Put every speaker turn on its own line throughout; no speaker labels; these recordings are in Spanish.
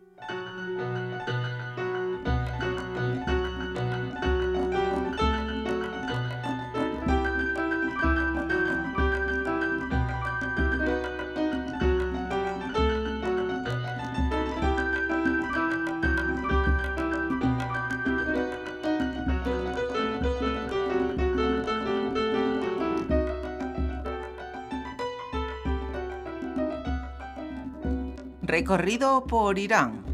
Recorrido por Irán.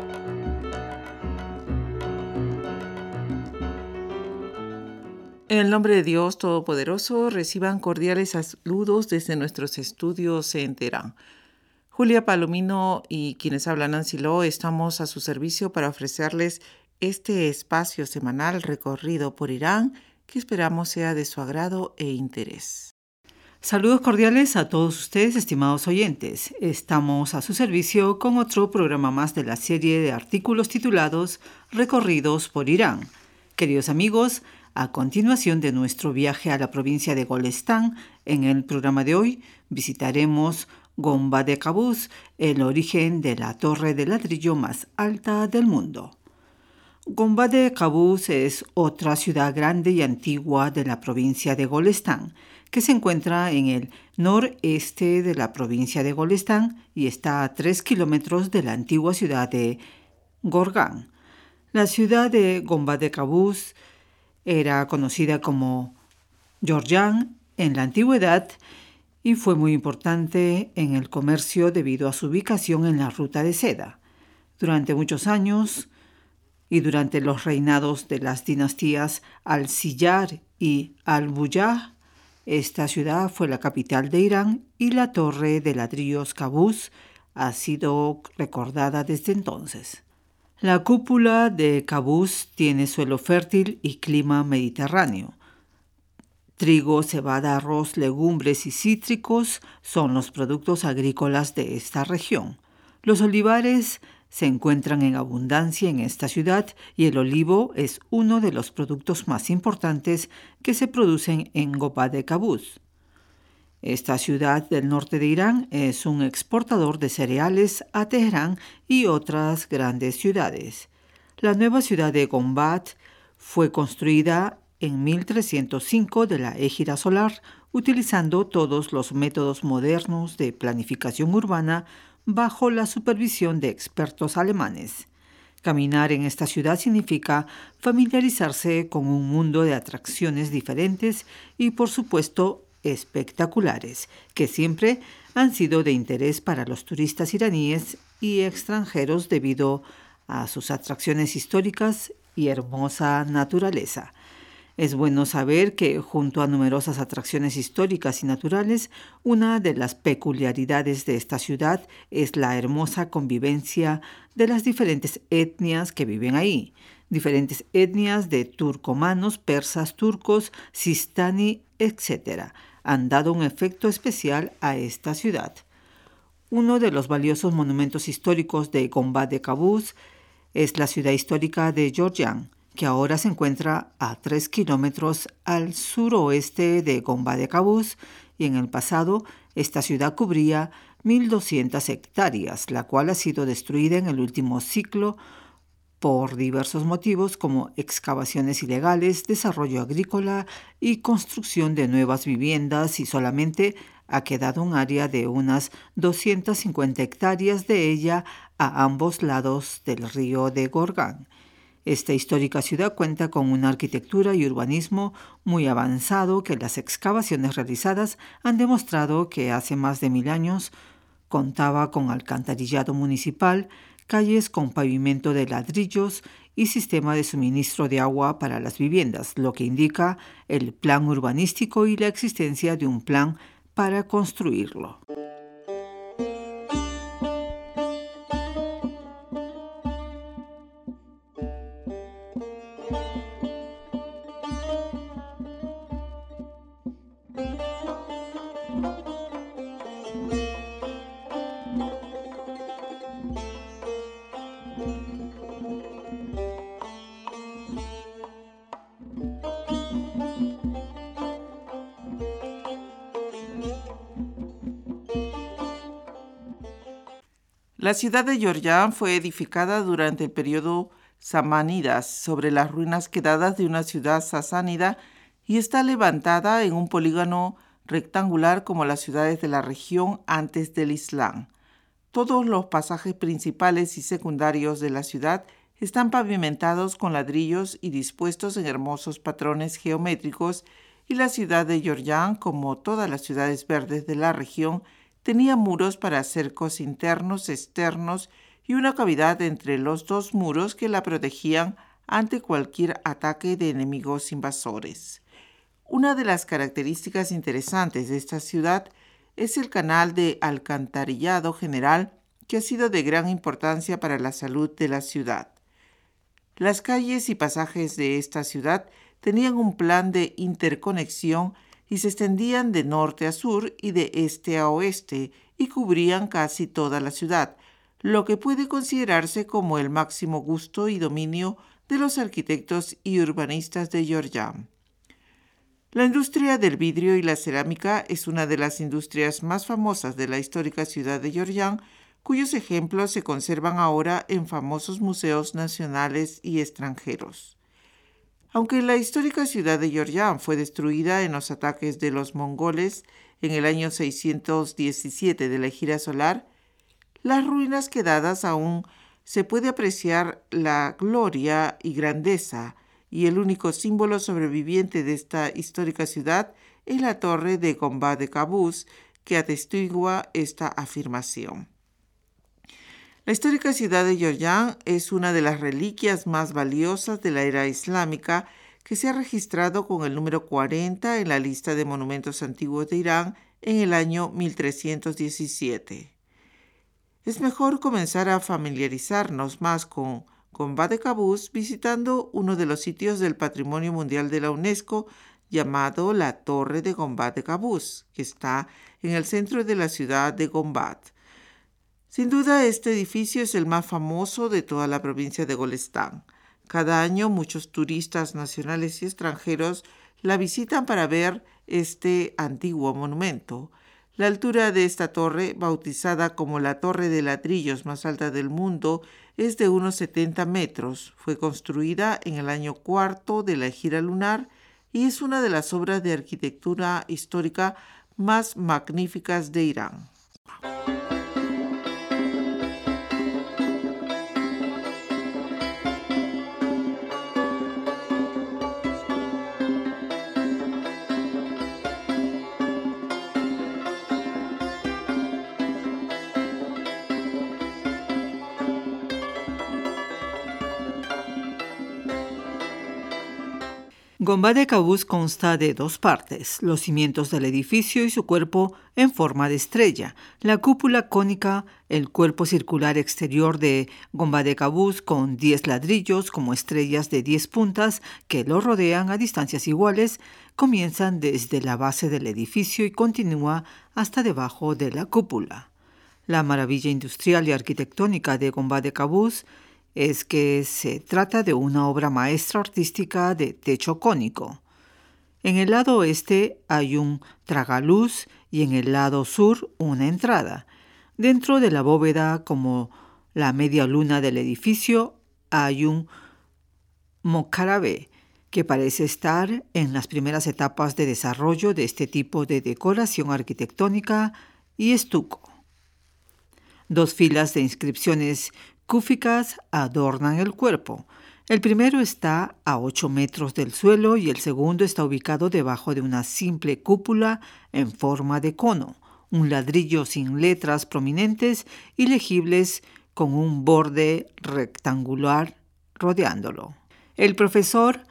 En el nombre de Dios Todopoderoso, reciban cordiales saludos desde nuestros estudios en Teherán. Julia Palomino y quienes hablan Nancy Lo estamos a su servicio para ofrecerles este espacio semanal recorrido por Irán que esperamos sea de su agrado e interés.
Saludos cordiales a todos ustedes, estimados oyentes. Estamos a su servicio con otro programa más de la serie de artículos titulados Recorridos por Irán. Queridos amigos, a continuación de nuestro viaje a la provincia de Golestán, en el programa de hoy visitaremos Gombad-e Qabus, el origen de la torre de ladrillo más alta del mundo. Gombad-e Qabus es otra ciudad grande y antigua de la provincia de Golestán, que se encuentra en el noreste de la provincia de Golestán y está a 3 kilómetros de la antigua ciudad de Gorgán. La ciudad de Gombad-e Qabus era conocida como Georgian en la antigüedad y fue muy importante en el comercio debido a su ubicación en la ruta de seda. Durante muchos años y durante los reinados de las dinastías Al-Siyar y Al-Buyah, esta ciudad fue la capital de Irán y la torre de ladrillos Qabus ha sido recordada desde entonces. La cúpula de Qabus tiene suelo fértil y clima mediterráneo. Trigo, cebada, arroz, legumbres y cítricos son los productos agrícolas de esta región. Los olivares se encuentran en abundancia en esta ciudad y el olivo es uno de los productos más importantes que se producen en Gombad-e Qabus. Esta ciudad del norte de Irán es un exportador de cereales a Teherán y otras grandes ciudades. La nueva ciudad de Gombad fue construida en 1305 de la Égira solar, utilizando todos los métodos modernos de planificación urbana bajo la supervisión de expertos alemanes. Caminar en esta ciudad significa familiarizarse con un mundo de atracciones diferentes y, por supuesto, espectaculares, que siempre han sido de interés para los turistas iraníes y extranjeros debido a sus atracciones históricas y hermosa naturaleza. Es bueno saber que, junto a numerosas atracciones históricas y naturales, una de las peculiaridades de esta ciudad es la hermosa convivencia de las diferentes etnias que viven ahí. Diferentes etnias de turcomanos, persas, turcos, sistani, etc. han dado un efecto especial a esta ciudad. Uno de los valiosos monumentos históricos de Gombad-e Qabus es la ciudad histórica de Georgian, que ahora se encuentra a 3 kilómetros al suroeste de Gombad-e Qabus, y en el pasado esta ciudad cubría 1.200 hectáreas, la cual ha sido destruida en el último ciclo por diversos motivos como excavaciones ilegales, desarrollo agrícola y construcción de nuevas viviendas, y solamente ha quedado un área de unas 250 hectáreas de ella a ambos lados del río de Gorgán. Esta histórica ciudad cuenta con una arquitectura y urbanismo muy avanzado que las excavaciones realizadas han demostrado que hace más de 1000 años contaba con alcantarillado municipal, calles con pavimento de ladrillos y sistema de suministro de agua para las viviendas, lo que indica el plan urbanístico y la existencia de un plan para construirlo.
La ciudad de Georgian fue edificada durante el periodo samánidas sobre las ruinas quedadas de una ciudad sasánida y está levantada en un polígono rectangular como las ciudades de la región antes del Islam. Todos los pasajes principales y secundarios de la ciudad están pavimentados con ladrillos y dispuestos en hermosos patrones geométricos, y la ciudad de Georgian, como todas las ciudades verdes de la región, tenía muros para cercos internos, externos y una cavidad entre los dos muros que la protegían ante cualquier ataque de enemigos invasores. Una de las características interesantes de esta ciudad es el canal de alcantarillado general, que ha sido de gran importancia para la salud de la ciudad. Las calles y pasajes de esta ciudad tenían un plan de interconexión y se extendían de norte a sur y de este a oeste y cubrían casi toda la ciudad, lo que puede considerarse como el máximo gusto y dominio de los arquitectos y urbanistas de Georgian. La industria del vidrio y la cerámica es una de las industrias más famosas de la histórica ciudad de Georgian, cuyos ejemplos se conservan ahora en famosos museos nacionales y extranjeros. Aunque la histórica ciudad de Georgian fue destruida en los ataques de los mongoles en el año 617 de la Egira Solar, las ruinas quedadas aún se puede apreciar la gloria y grandeza, y el único símbolo sobreviviente de esta histórica ciudad es la torre de Gombad de Qabús, que atestigua esta afirmación. La histórica ciudad de Georgian es una de las reliquias más valiosas de la era islámica, que se ha registrado con el número 40 en la lista de monumentos antiguos de Irán en el año 1317. Es mejor comenzar a familiarizarnos más con Gombad de Qabús visitando uno de los sitios del Patrimonio Mundial de la UNESCO llamado la Torre de Gombad de Qabús, que está en el centro de la ciudad de Gombad. Sin duda, este edificio es el más famoso de toda la provincia de Golestán. Cada año muchos turistas nacionales y extranjeros la visitan para ver este antiguo monumento. La altura de esta torre, bautizada como la torre de ladrillos más alta del mundo, es de unos 70 metros. Fue construida en el año 4 de la Egira lunar y es una de las obras de arquitectura histórica más magníficas de Irán.
Gombad de Qabús consta de dos partes, los cimientos del edificio y su cuerpo en forma de estrella, la cúpula cónica, el cuerpo circular exterior de Gombad de Qabús con 10 ladrillos como estrellas de 10 puntas que lo rodean a distancias iguales, comienzan desde la base del edificio y continúa hasta debajo de la cúpula. La maravilla industrial y arquitectónica de Gombad de Qabús es que se trata de una obra maestra artística de techo cónico. En el lado oeste hay un tragaluz y en el lado sur una entrada. Dentro de la bóveda, como la media luna del edificio, hay un mocarabé que parece estar en las primeras etapas de desarrollo de este tipo de decoración arquitectónica y estuco. 2 filas de inscripciones cúficas adornan el cuerpo. El primero está a 8 metros del suelo y el segundo está ubicado debajo de una simple cúpula en forma de cono, un ladrillo sin letras prominentes y legibles con un borde rectangular rodeándolo. El profesor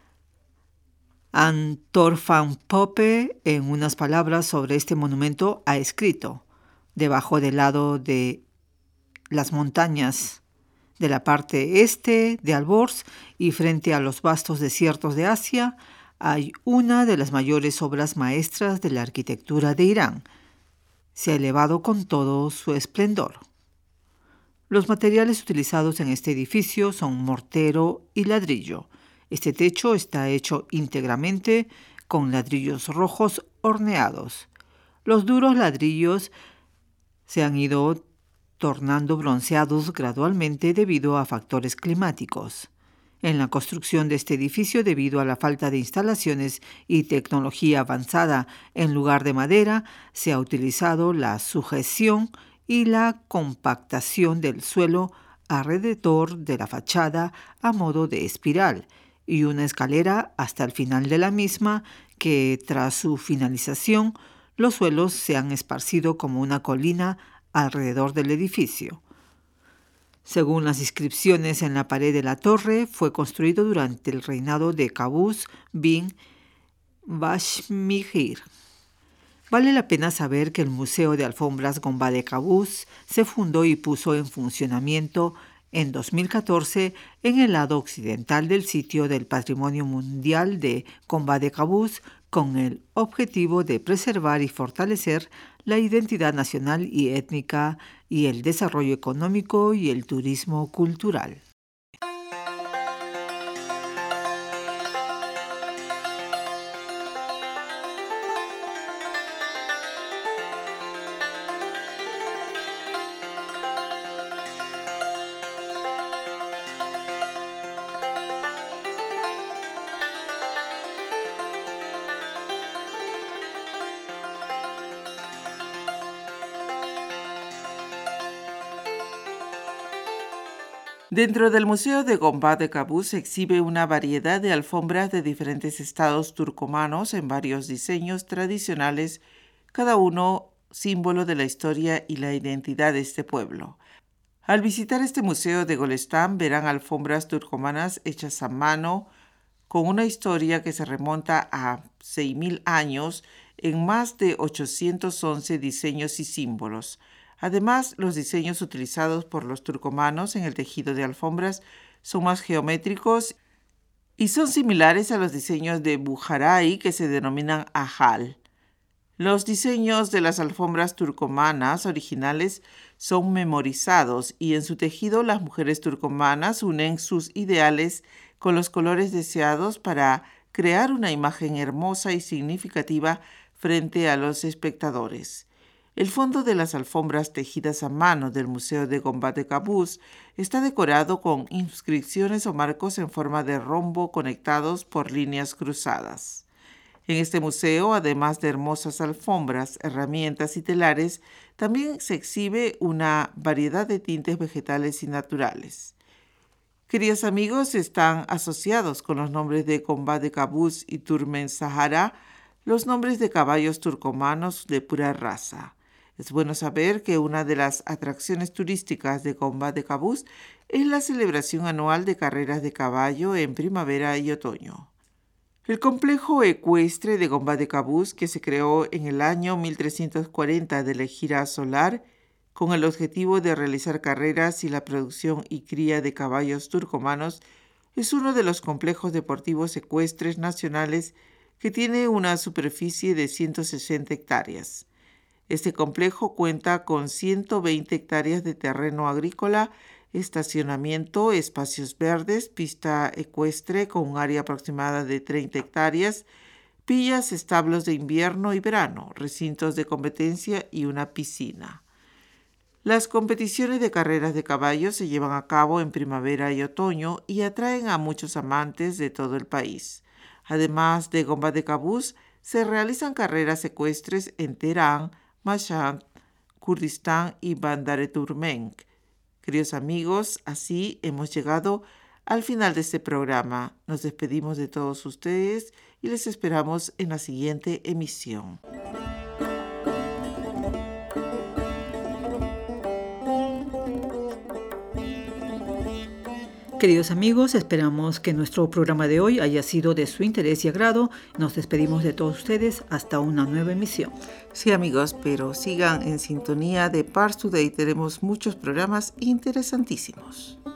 Anton van Poppe, en unas palabras sobre este monumento, ha escrito: debajo del lado de las montañas de la parte este de Alborz y frente a los vastos desiertos de Asia, hay una de las mayores obras maestras de la arquitectura de Irán. Se ha elevado con todo su esplendor. Los materiales utilizados en este edificio son mortero y ladrillo. Este techo está hecho íntegramente con ladrillos rojos horneados. Los duros ladrillos se han ido tornando bronceados gradualmente debido a factores climáticos. En la construcción de este edificio, debido a la falta de instalaciones y tecnología avanzada en lugar de madera, se ha utilizado la sujeción y la compactación del suelo alrededor de la fachada a modo de espiral y una escalera hasta el final de la misma que, tras su finalización, los suelos se han esparcido como una colina alrededor del edificio. Según las inscripciones en la pared de la torre, fue construido durante el reinado de Qaboos bin Bashmir. Vale la pena saber que el Museo de Alfombras Gombá de Qaboos se fundó y puso en funcionamiento en 2014 en el lado occidental del sitio del Patrimonio Mundial de Gombá de Qaboos, con el objetivo de preservar y fortalecer la identidad nacional y étnica y el desarrollo económico y el turismo cultural.
Dentro del Museo de Gombá de Qaboos se exhibe una variedad de alfombras de diferentes estados turcomanos en varios diseños tradicionales, cada uno símbolo de la historia y la identidad de este pueblo. Al visitar este museo de Golestán verán alfombras turcomanas hechas a mano con una historia que se remonta a 6.000 años en más de 811 diseños y símbolos. Además, los diseños utilizados por los turcomanos en el tejido de alfombras son más geométricos y son similares a los diseños de Bukharay, que se denominan ajal. Los diseños de las alfombras turcomanas originales son memorizados y en su tejido las mujeres turcomanas unen sus ideales con los colores deseados para crear una imagen hermosa y significativa frente a los espectadores. El fondo de las alfombras tejidas a mano del Museo de Gombá de Qaboos está decorado con inscripciones o marcos en forma de rombo conectados por líneas cruzadas. En este museo, además de hermosas alfombras, herramientas y telares, también se exhibe una variedad de tintes vegetales y naturales. Queridos amigos, están asociados con los nombres de Gombá de Qaboos y Turmen Sahara, los nombres de caballos turcomanos de pura raza. Es bueno saber que una de las atracciones turísticas de Gombá de Qaboos es la celebración anual de carreras de caballo en primavera y otoño. El complejo ecuestre de Gombá de Qaboos, que se creó en el año 1340 de la Ejira solar, con el objetivo de realizar carreras y la producción y cría de caballos turcomanos, es uno de los complejos deportivos ecuestres nacionales que tiene una superficie de 160 hectáreas. Este complejo cuenta con 120 hectáreas de terreno agrícola, estacionamiento, espacios verdes, pista ecuestre con un área aproximada de 30 hectáreas, pillas, establos de invierno y verano, recintos de competencia y una piscina. Las competiciones de carreras de caballos se llevan a cabo en primavera y otoño y atraen a muchos amantes de todo el país. Además de Gombá de Qaboos, se realizan carreras ecuestres en Teherán, Mashhad, Kurdistán y Bandar-e-Turkmenk. Queridos amigos, así hemos llegado al final de este programa. Nos despedimos de todos ustedes y les esperamos en la siguiente emisión.
Queridos amigos, esperamos que nuestro programa de hoy haya sido de su interés y agrado. Nos despedimos de todos ustedes hasta una nueva emisión.
Sí, amigos, pero sigan en sintonía de Pars Today. Tenemos muchos programas interesantísimos.